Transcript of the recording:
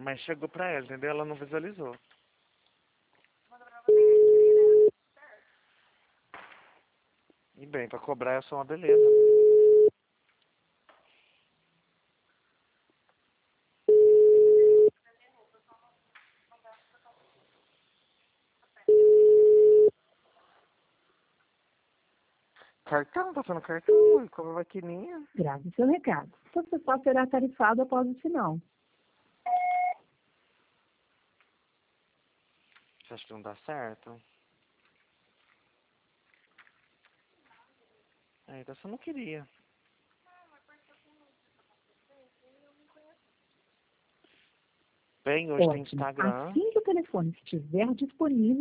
Mas chegou pra ela, entendeu? Ela não visualizou. E bem, pra cobrar é só uma beleza. Cartão, passando cartão, cobra maquininha. Grave seu recado. Você só será tarifado após o sinal. Você acha que não dá certo? Então você não queria. Bem, hoje tem Ótimo. Instagram. Assim que o telefone estiver disponível,